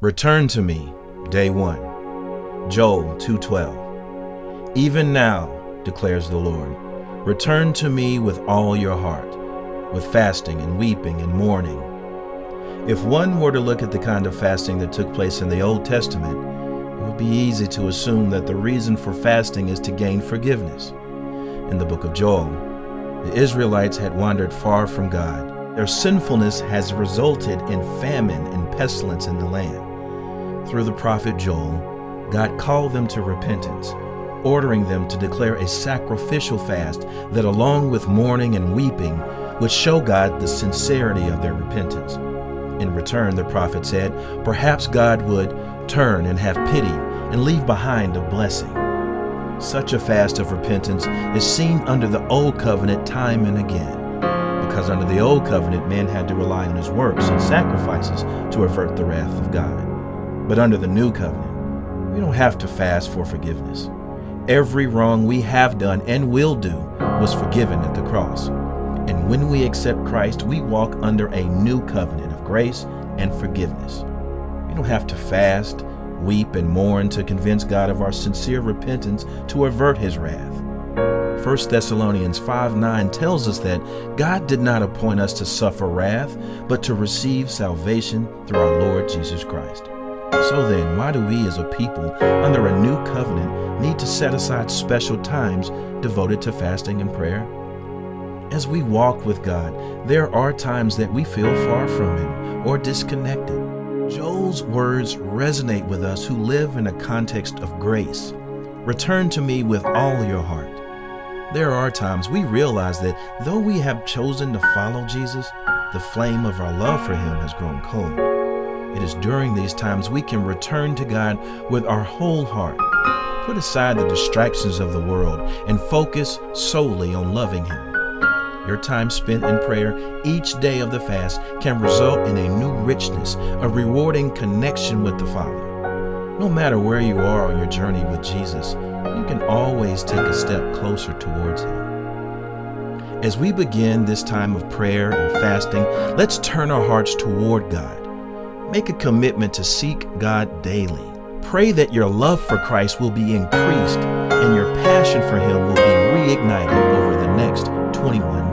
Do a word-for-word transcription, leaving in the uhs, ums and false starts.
Return to me, day one. Joel two twelve. Even now, declares the Lord, return to me with all your heart, with fasting and weeping and mourning. If one were to look at the kind of fasting that took place in the Old Testament, it would be easy to assume that the reason for fasting is to gain forgiveness. In the book of Joel, the Israelites had wandered far from God. Their sinfulness has resulted in famine and pestilence in the land. Through the prophet Joel, God called them to repentance, ordering them to declare a sacrificial fast that, along with mourning and weeping, would show God the sincerity of their repentance. In return, the prophet said, perhaps God would turn and have pity and leave behind a blessing. Such a fast of repentance is seen under the Old Covenant time and again, because under the Old Covenant, man had to rely on his works and sacrifices to avert the wrath of God. But under the New Covenant, we don't have to fast for forgiveness. Every wrong we have done and will do was forgiven at the cross. And when we accept Christ, we walk under a new covenant of grace and forgiveness. We don't have to fast, weep, and mourn to convince God of our sincere repentance to avert his wrath. First Thessalonians five nine tells us that God did not appoint us to suffer wrath, but to receive salvation through our Lord Jesus Christ. So then, why do we as a people under a new covenant need to set aside special times devoted to fasting and prayer? As we walk with God, there are times that we feel far from him or disconnected. Joel's words resonate with us who live in a context of grace. Return to me with all your heart. There are times we realize that though we have chosen to follow Jesus, the flame of our love for him has grown cold. It is during these times we can return to God with our whole heart, put aside the distractions of the world, and focus solely on loving him. Your time spent in prayer each day of the fast can result in a new richness, a rewarding connection with the Father. No matter where you are on your journey with Jesus, you can always take a step closer towards him. As we begin this time of prayer and fasting, let's turn our hearts toward God. Make a commitment to seek God daily. Pray that your love for Christ will be increased and your passion for him will be reignited over the next twenty-one